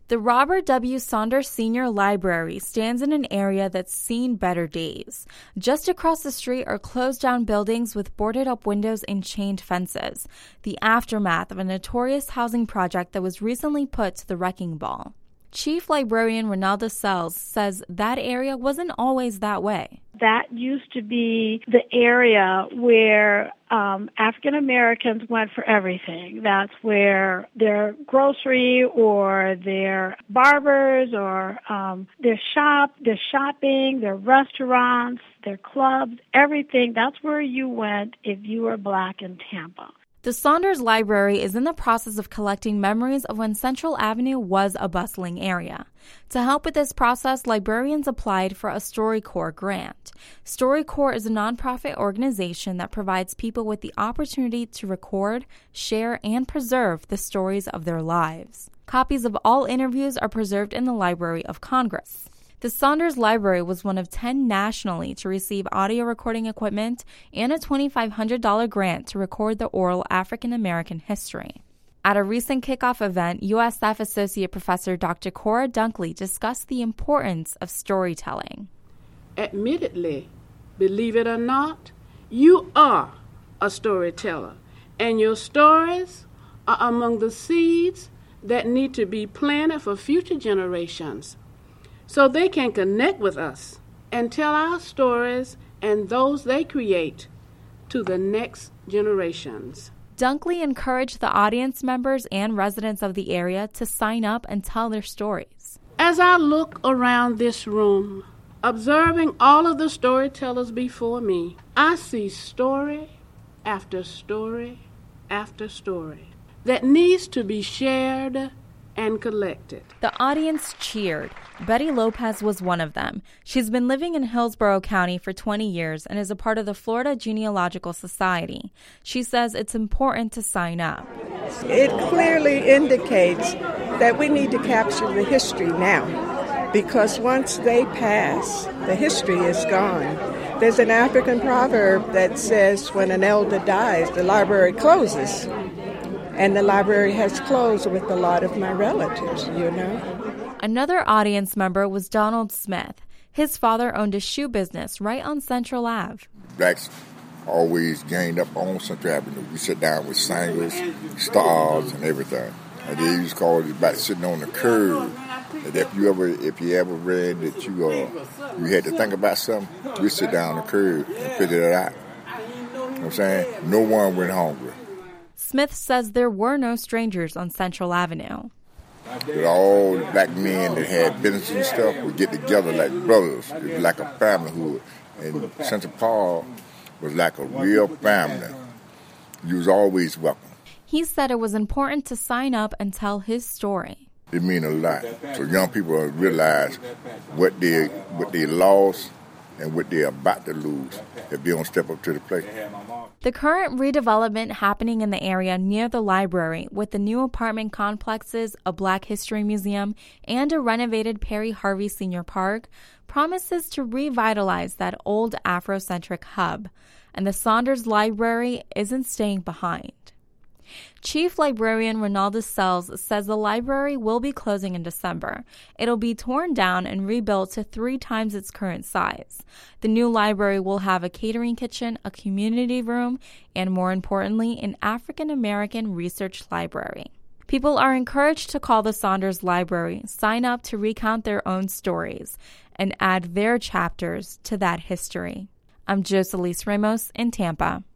The Robert W. Saunders Senior Library stands in an area that's seen better days. Just across the street are closed-down buildings with boarded-up windows and chained fences, the aftermath of a notorious housing project that was recently put to the wrecking ball. Chief Librarian Ronalda Sells says that area wasn't always that way. That used to be the area where African Americans went for everything. That's where their grocery or their barbers or their shopping, their restaurants, their clubs, everything. That's where you went if you were Black in Tampa. The Saunders Library is in the process of collecting memories of when Central Avenue was a bustling area. To help with this process, librarians applied for a StoryCorps grant. StoryCorps is a nonprofit organization that provides people with the opportunity to record, share, and preserve the stories of their lives. Copies of all interviews are preserved in the Library of Congress. The Saunders Library was one of 10 nationally to receive audio recording equipment and a $2,500 grant to record the oral African American history. At a recent kickoff event, USF Associate Professor Dr. Cora Dunkley discussed the importance of storytelling. Admittedly, believe it or not, you are a storyteller, and your stories are among the seeds that need to be planted for future generations, so they can connect with us and tell our stories and those they create to the next generations. Dunkley encouraged the audience members and residents of the area to sign up and tell their stories. As I look around this room, observing all of the storytellers before me, I see story after story after story that needs to be shared and collected. The audience cheered. Betty Lopez was one of them. She's been living in Hillsborough County for 20 years and is a part of the Florida Genealogical Society. She says it's important to sign up. It clearly indicates that we need to capture the history now, because once they pass, the history is gone. There's an African proverb that says when an elder dies, the library closes. And the library has closed with a lot of my relatives, you know. Another audience member was Donald Smith. His father owned a shoe business right on Central Ave. Blacks always gained up on Central Avenue. We sit down with singers, stars, and everything. And they used to call it about sitting on the curb. And if you ever read that you had to think about something, we sit down on the curb and figure it out. You know what I'm saying? No one went hungry. Smith says there were no strangers on Central Avenue. But all the black men that had business and stuff would get together like brothers. It was like a familyhood. And Central Park was like a real family. You was always welcome. He said it was important to sign up and tell his story. It means a lot. So young people realize what they lost and what they're about to lose if they don't step up to the plate. The current redevelopment happening in the area near the library, with the new apartment complexes, a Black History Museum, and a renovated Perry Harvey Senior Park, promises to revitalize that old Afrocentric hub, and the Saunders Library isn't staying behind. Chief Librarian Ronalda Sells says the library will be closing in December. It'll be torn down and rebuilt to 3 times its current size. The new library will have a catering kitchen, a community room, and more importantly, an African American research library. People are encouraged to call the Saunders Library, sign up to recount their own stories, and add their chapters to that history. I'm Jocelyn Ramos in Tampa.